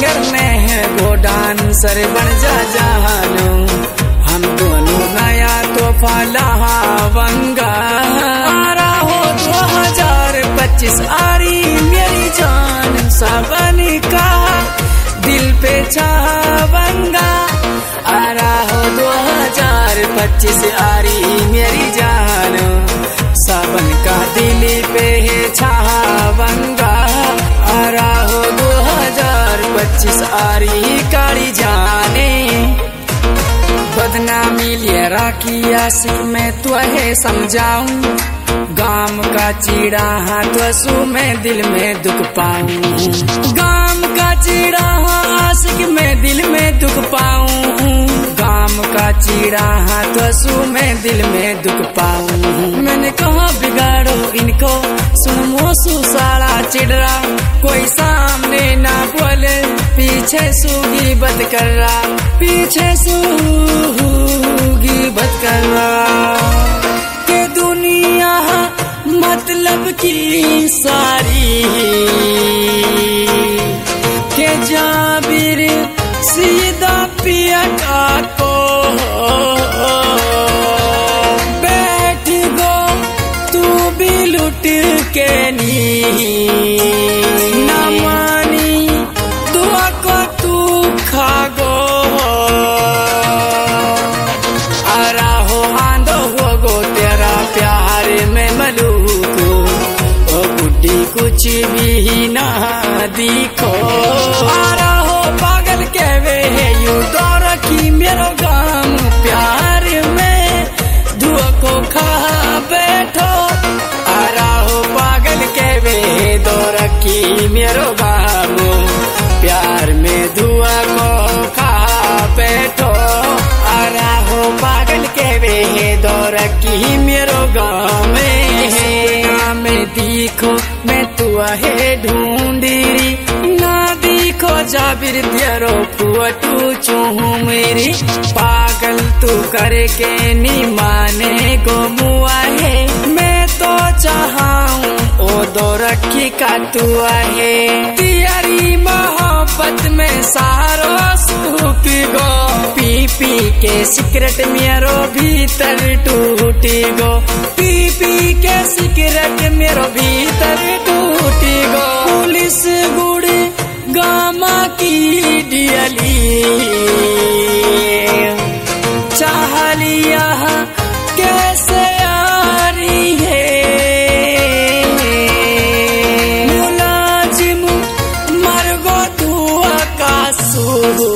करने हैं वो डांसर बन जा जानू, हम दोनों नया तोहफा लहावंगा। आ रहा हो 2025 आरी मेरी जान, सावन का दिल पे छावंगा। आ रहा हो 2025 आरी मेरी जान, सावन का दिल पे छावंगा। आ रहा हो 2025 आरी काली जाने, बदनामी लिए राखी आशिक में तुहे समझाऊं, गाम का चीड़ा हाथ वसू में दिल में दुख पाऊं। गाम का चीड़ा आशिक में दिल में दुख पाऊं, गाम का चीड़ा हाथ वसू में दिल में दुख पाऊं। मैंने कहा बिगाड़ो इनको, सुन मोसू साला चिड़रा, कोई सामने ना बोले, पीछे सूगी बद कर रहा, पीछे सूगी बद कर रहा। के दुनिया मतलब की सारी, के जाबिर सीधा पियटा को बैठ गो तू भी लुट के नी, ना मानी दुआ को तू खा गो। आ रहा हो आंधो हो गो तेरा प्यार में मलूक, ओ बुढ़ी कुछ भी ना दिखो। आ रहा हो पागल के वे यू दो रखी मेरो गाम, प्यार में धुआ को खा बैठो। आ रहा हो पागल के वे दो रखी मेरो गाम, प्यार में धुआ को खा बैठो। आ रहा हो पागल के वे दो रखी मेरो गाम में दिखो मैं तुआ है ढूंढी, ना दिखो जाबिर तेरो फुअटू चूहू मेरी। पागल तू करके नी माने गो मुआ है, मैं तो चाहूं ओ दो रखी का तू है। तेरी मोहब्बत में सारो सूख गो, पी पी के सिगरेट मेरो भीतर टूटी गो, पी पी के सिगरेट मेरो भीतर टूटी गो। पुलिस गुड़ी गामा की डियली चाह लिया कैसे आ रही है, मुलाजिम मर गो धुआ का सू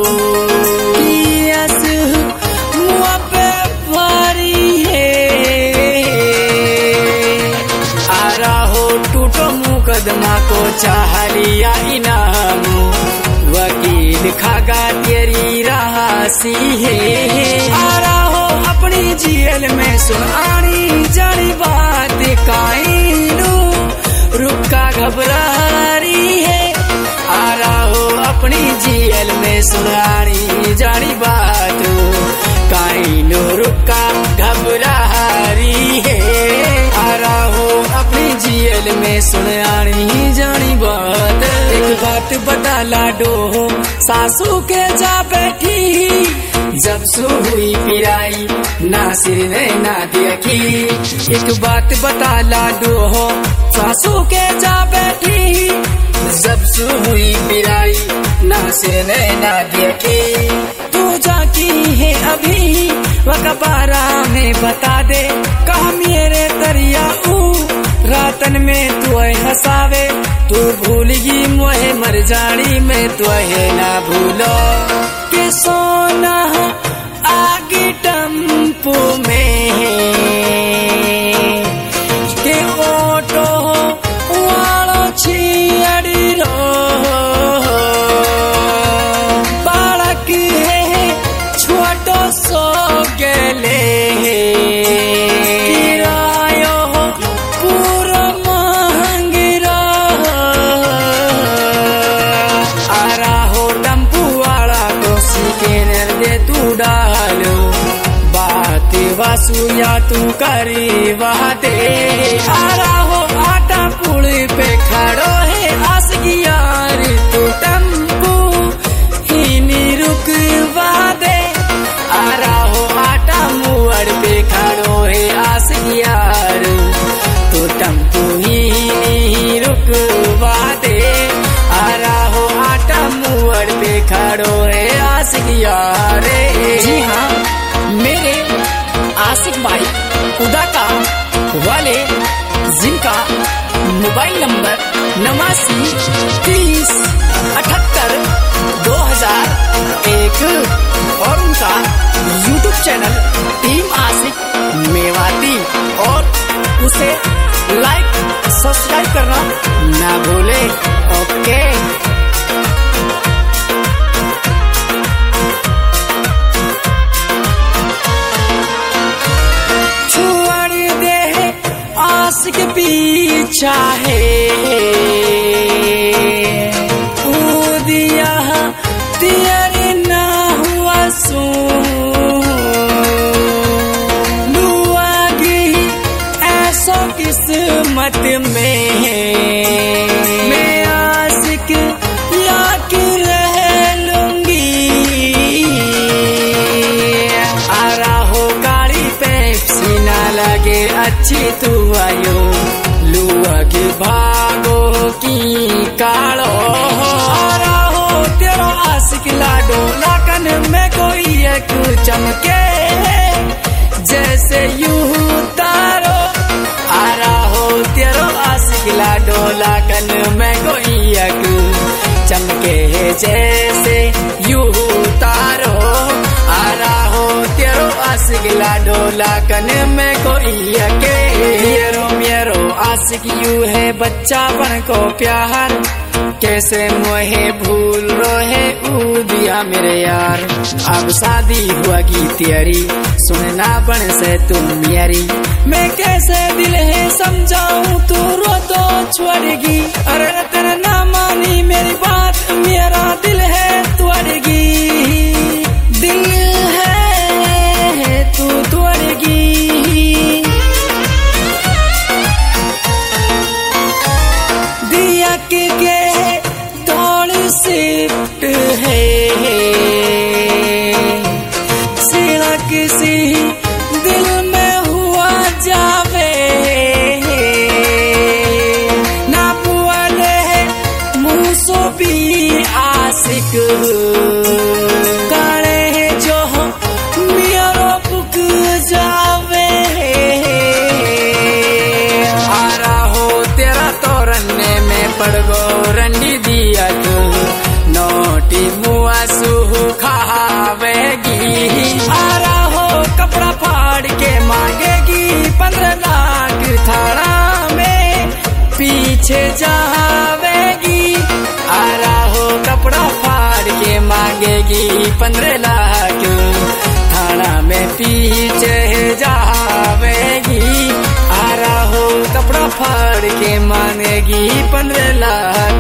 मुकदमा को चाह लिया इनाम, वकील खागा तेरी राशि है। आ रहा हो अपनी जेल में सुनानी जानी बात काइनू, रुका घबरा रही है। आ रहा हो अपनी जेल में सुनानी जानी बात काइनू, रुका घबरा रही है। आ रहा हो अपनी जेल में सुनानी जानी बात। एक बात बता लाडो सासू के जा बैठी, जब सू हुई पिराई ना सिर ने ना देखी। एक बात बता लाडो सासू के जा बैठी, जब सू हुई पिराई ना सिर ने ना देखी। तू जाकी है अभी वकबारा में बता दे, कहा मेरे तरिया रातन में तू हंसावे, तू भूलगी मोहे मर जानी में तू ना भूलो। के सोना आगे टम्पू में के ओटो वालो छियड़ी रो, बालक है छोटो सो गेले डालो बात वासु या तू करी वादे। आ रहा हो आटा पुल पे खड़ो है आस की यार तू टम्पू, खड़ो है आशिक यारे। जी हाँ, मेरे आशिक भाई खुदा का वाले जिनका मोबाइल नंबर 8930782001 और उनका यूट्यूब चैनल टीम आशिक मेवाती, और उसे लाइक सब्सक्राइब करना ना भूले। ओके। आशिक पीछा है दिया तेरे ना हुआ सू लुआगी ऐसा किस्मत में मैं आशिक याके रह लूंगी। आ रहा गाड़ी पेप्सी ना लगे अच्छी तू आयो लुआ के भागो की कालो। हो तेरा आशिक लाडो लाकन में कोई एक चमके जैसे यूं तारो। आ रहा हो तेरा आशिक लाडो लाकन में कोई एक चमके जैसे यूं तारो। आ रहा हो तेरो आशिक लाडो लाकन में कोई के मेरो आशिक यू है बच्चा बन को प्यार कैसे मोहे भूल रोहे दिया मेरे यार। अब शादी हुआ की तैयारी सुनना बन से तुम मेरी मैं कैसे दिल है समझाऊं तू रो तो छोड़ेगी। अरे तेरा ना मानी मेरी बात मेरा दिल है तोड़ेगी। दिल है तू तोड़ेगी। दिया के दौड़ सिफ्ट है सीढ़ा किसी दिल में हुआ जावे ना पुआले मुसो भी आशिक काले जो मेरो बुक जावे। आ रहा हो तेरा तोरने में पड़ गो रंडी दिया तू नोटी मुआ सुहू खावेगी। आ रहा हो कपड़ा फाड़ के मांगेगी 15 लाख थाना में पीछे जावेगी। आ रहा हो कपड़ा फाड़ के मांगेगी 15 लाख थाना में पीछे जावेगी। आ रहा हो कपड़ा फाड़ के मांगेगी 15 लाख।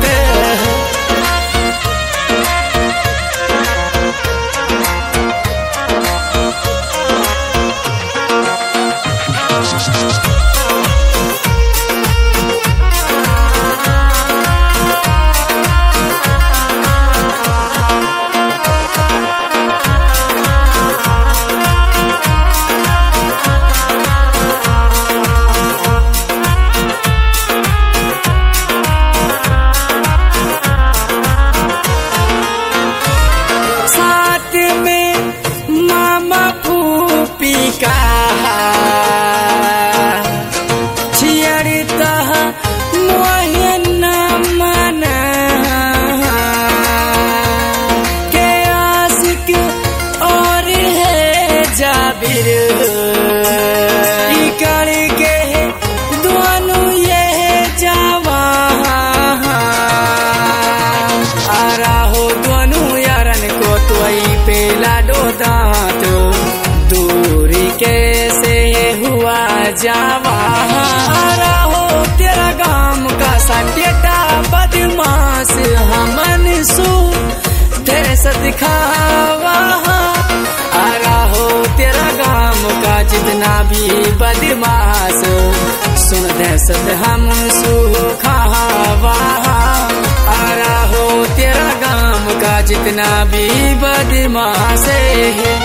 दूरी कैसे हुआ जावा। हो तेरा गाम का सटेटा बदमाश हमन सु दहशत दिखावा। आ रहा हो तेरा गाम का जितना भी बदमाश सुन दहशत हम सु खावा। आ रहा हो तेरा गाम का जितना भी बदमाश है।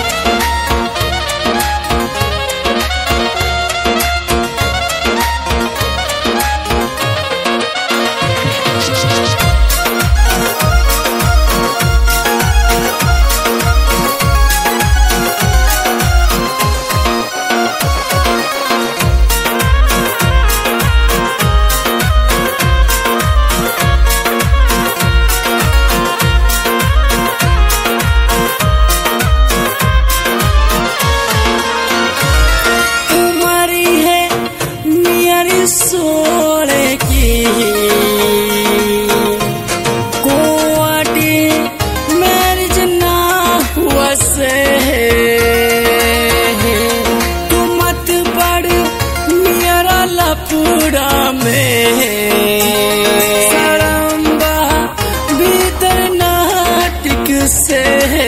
से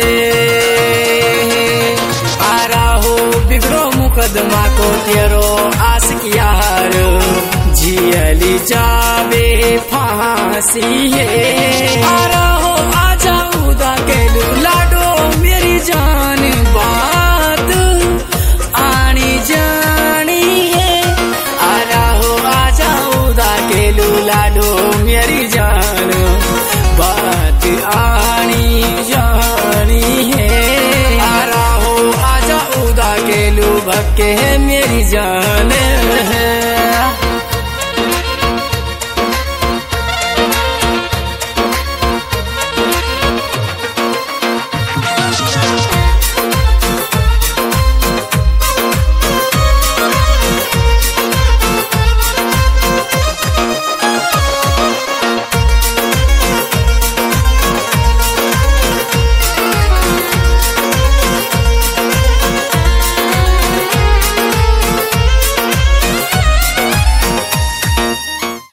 आ रहा बिगड़ो मुकदमा को तेरो आशिक यार जियली जावे फांसी है। आ रहा आजा उदा के लाडो मेरी जान बात आनी जानी है। आ रहा आजा उदा के लाडो मेरी जान बात आनी जानी है। आ रहा आजा उदा के भक्के मेरी जान है।